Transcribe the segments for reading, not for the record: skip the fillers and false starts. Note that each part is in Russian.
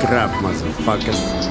Trap, motherfucker.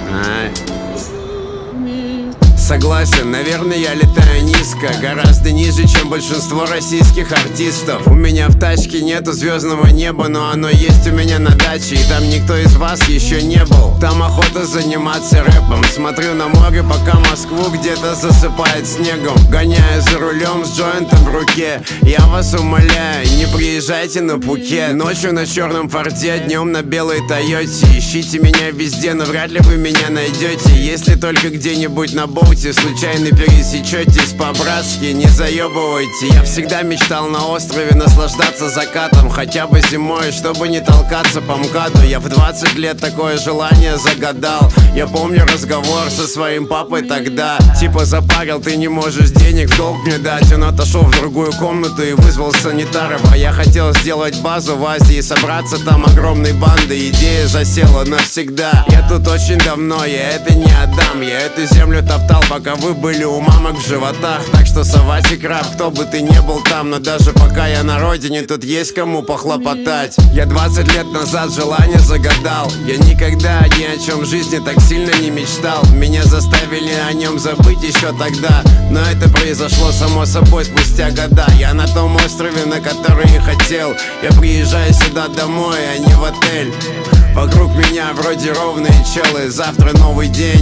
Согласен, наверное, я летаю низко, гораздо ниже, чем большинство российских артистов. У меня в тачке нету звездного неба, но оно есть у меня на даче, и там никто из вас еще не был. Там охота заниматься рэпом. Смотрю на море, пока Москву где-то засыпает снегом. Гоняю за рулем с джойнтом в руке. Я вас умоляю, не приезжайте на Пхукет. Ночью на черном Форде, днем на белой Тойоте. Ищите меня везде, но вряд ли вы меня найдете. Если только где-нибудь на боуте случайно пересечетесь по-братски, не заебывайте. Я всегда мечтал на острове наслаждаться закатом, хотя бы зимой, чтобы не толкаться по МКАДу. Я в 20 лет такое желание загадал. Я помню разговор со своим папой тогда. Типа запарил, ты не можешь денег в долг мне дать. Он отошел в другую комнату и вызвал санитаров. А я хотел сделать базу в Азии, собраться там огромной бандой. Идея засела навсегда. Я тут очень давно, я это не отдам. Я эту землю топтал, пока вы были у мамок в животах. Так что совать и краб, кто бы ты не был там. Но даже пока я на родине, тут есть кому похлопотать. Я 20 лет назад желание загадал. Я никогда ни о чем в жизни так сильно не мечтал. Меня заставили о нем забыть еще тогда, но это произошло само собой спустя года. Я на том острове, на который и хотел. Я приезжаю сюда домой, а не в отель. Вокруг меня вроде ровные челы. Завтра новый день,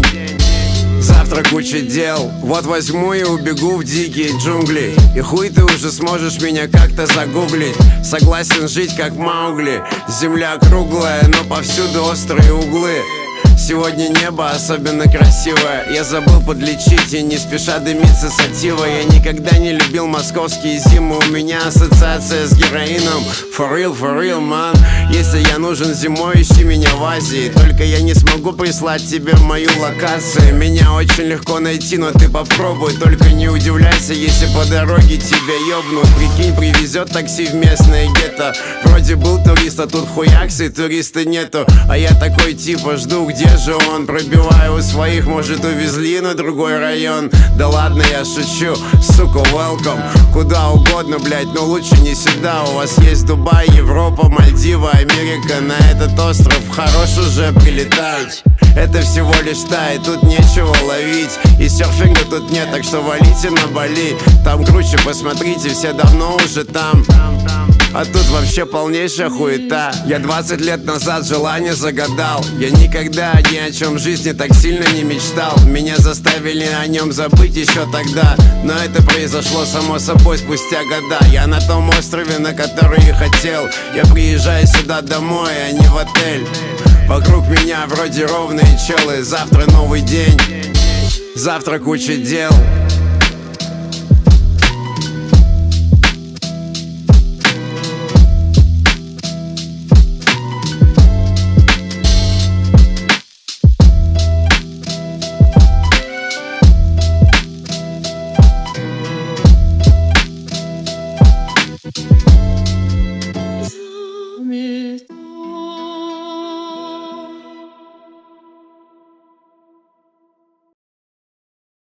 завтра куча дел. Вот возьму и убегу в дикие джунгли, и хуй ты уже сможешь меня как-то загуглить. Согласен жить как Маугли. Земля круглая, но повсюду острые углы. Сегодня небо особенно красивое. Я забыл подлечить и не спеша дымится сатива. Я никогда не любил московские зимы. У меня ассоциация с героином. For real, man. Если я нужен зимой, ищи меня в Азии. Только я не смогу прислать тебе мою локацию. Меня очень легко найти, но ты попробуй. Только не удивляйся, если по дороге тебя ёбнут. Прикинь, привезет такси в местное гетто. Вроде был турист, а тут хуякс и туриста нету. А я такой типа жду, где же он? Пробиваю у своих, может увезли на другой район. Да ладно, я шучу, сука, welcome. Куда угодно, блять, но лучше не сюда. У вас есть Дубай, Европа, Мальдивы, Америка. На этот остров хорош уже прилетать. Это всего лишь тай, тут нечего ловить. И серфинга тут нет, так что валите на Бали. Там круче, посмотрите, все давно уже там. А тут вообще полнейшая хуета. Я 20 лет назад желание загадал. Я никогда ни о чем в жизни так сильно не мечтал. Меня заставили о нем забыть еще тогда, но это произошло само собой спустя года. Я на том острове, на который и хотел. Я приезжаю сюда домой, а не в отель. Вокруг меня вроде ровные челы. Завтра новый день, завтра куча дел.